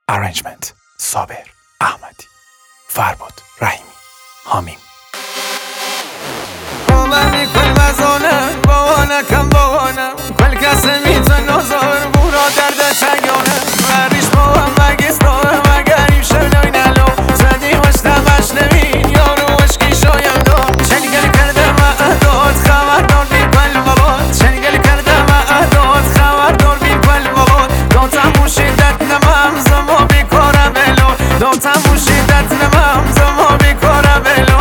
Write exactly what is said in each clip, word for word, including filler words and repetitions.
Arrangement صابر احمدی، فرباد رحیمی، حامیم. باومی کل مزانه باوانه کم باوانه کل کسی میتن نازار بورا درد چگانه وریش باوم مگیستانه مگریم شنوی نلو زدی مشتبش نمین یارو عشقی شایم دار شنگل کرده معداد خبردار بی کل باباد شنگل کرده معداد خبردار بی کل باباد داتم و شدت نمم زما بی کارم بلو داتم و شدت نمم زما بی کارم بلو.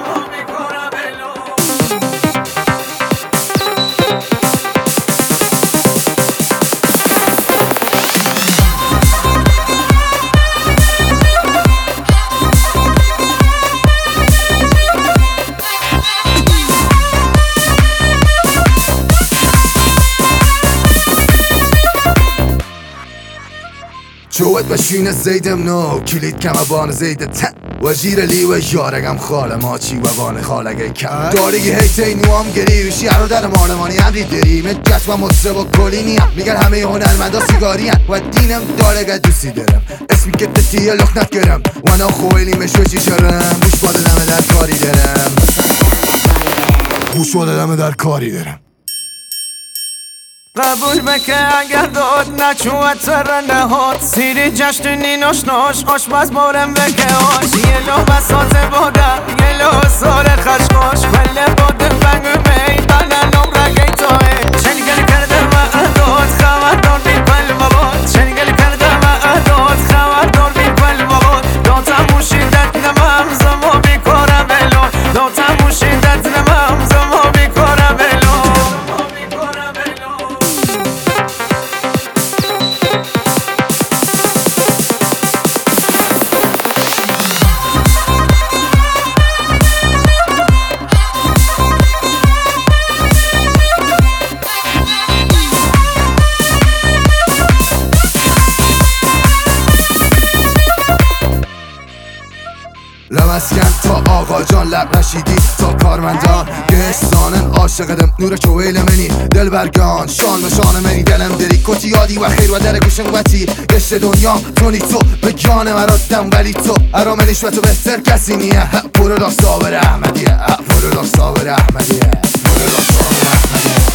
جوت بشین زیدم نو کلید کم بان زید تن وزیر لی و یارگم خاله ما چی و بان خالگه کن دارگی هیت اینو هم گری روشی هر در مارمانی هم ریدری مجت و مصرب و کلینی هم میگن همه هنرمندا سیگاری هم و دینم دارگه دوستی دارم اسمی که تتیه لخنت گرم و انا خویلی مشو چی شرم بوش باده دمه در کاری دارم بوش باده دمه در کاری دارم قبول بکه اگر داد نچوت سر نهاد سیری جشنی ناش ناش آشپز بارم بکه آش یه لو بسات بادم یه لو سار خشقاش بله بادم بنگو می بله نم رگی تاه شنگل کرده معداد خبردار بی کل باباد شنگل کرده معداد خبردار بی کل باباد داتم و شدت نمم زما بی کارم بلو داتم و شدت نمم زما بی کارم بلو. لمسکن تا آقا جان لب نشیدی تا کارمندان گهستانن عاشقدم نور چویل منی دل برگان شان و شان منی دلم دری کتی یادی و خیر و در گوشم وطی گشت دنیا تونی تو به جان مرادم ولی تو ارامنش و تو بهتر کسی نیه پرو دا صابر احمدیه پرو دا صابر احمدیه پرو دا صابر احمدیه.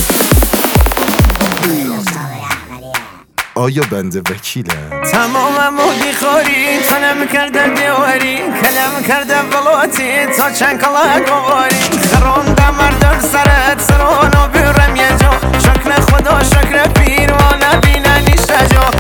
آیا بنده وکیلم؟ تمام مودی خوری تنم کرده دیواری کلم کرده بلوتی تا چند کلا گواری خرونده مردم سرت سرانو بیرم یه جا شکر خدا شکر پیر و نبینه نیشه جا